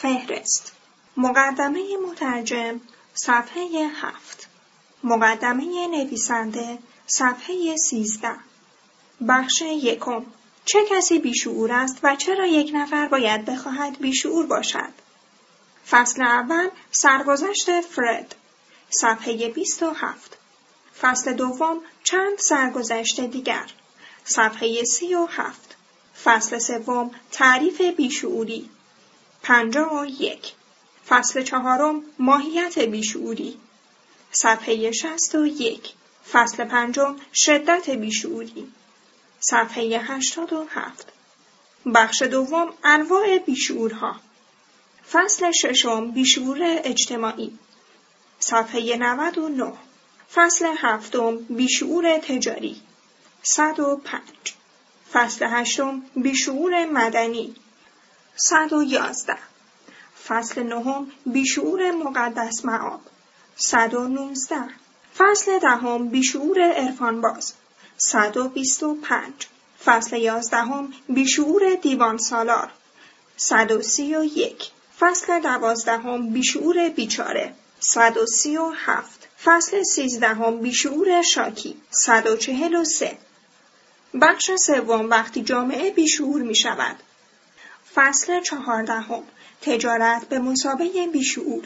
فهرست. مقدمه مترجم صفحه 7. مقدمه نویسنده صفحه 13. بخش 1. چه کسی بیشعور است و چرا یک نفر باید بخواهد بیشعور باشد؟ فصل اول سرگذشت فرد صفحه 27. فصل دوم چند سرگذشت دیگر صفحه 37. فصل سوم تعریف بیشعوری 51. فصل چهارم ماهیت بیشعوری صفحه 61. فصل پنجم شدت بیشعوری صفحه 87. بخش دوم انواع بیشعورها. فصل ششم بیشعور اجتماعی صفحه 99. فصل هفتم بیشعور تجاری 105. فصل هشتم بیشعور مدنی 111. فصل نهم بیشعور مقدس مآب 119. فصل دهم بیشعور عرفان‌باز 125. فصل 11 بیشعور دیوان سالار 131. فصل 12 بیشعور بیچاره 137. فصل 13 بیشعور شاکی 143. بخش سوم وقتی جامعه بیشعور می شود. فصل 14 تجارت به مثابه بیشعور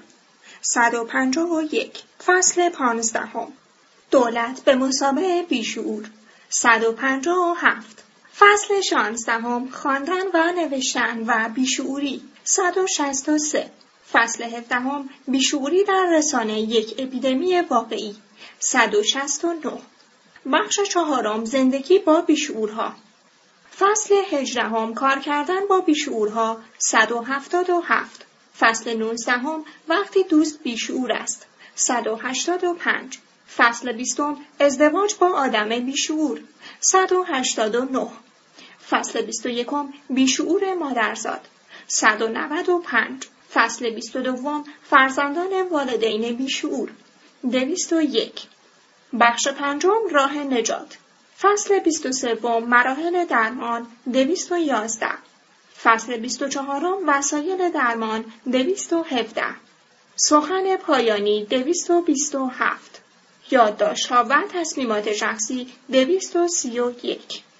151. فصل 15 دولت به مثابه بیشعور 157. فصل 16 خواندن و نوشتن و بیشعوری 163. فصل 17 بیشعوری در رسانه یک اپیدمی واقعی 169. بخش 4 زندگی با بیشعورها. فصل 18 کار کردن با بیشعورها 177. فصل 19 وقتی دوست بیشعور است 185. فصل 20 ازدواج با آدم بیشعور 189. فصل 21 بیشعور مادرزاد 195. فصل 22 فرزندان والدین بیشعور 201. بخش 5 راه نجات. فصل 23 مراحل درمان 211. فصل 24 وسایل درمان 217. سخن پایانی 227. یادداشت‌ها و تصمیمات شخصی 231.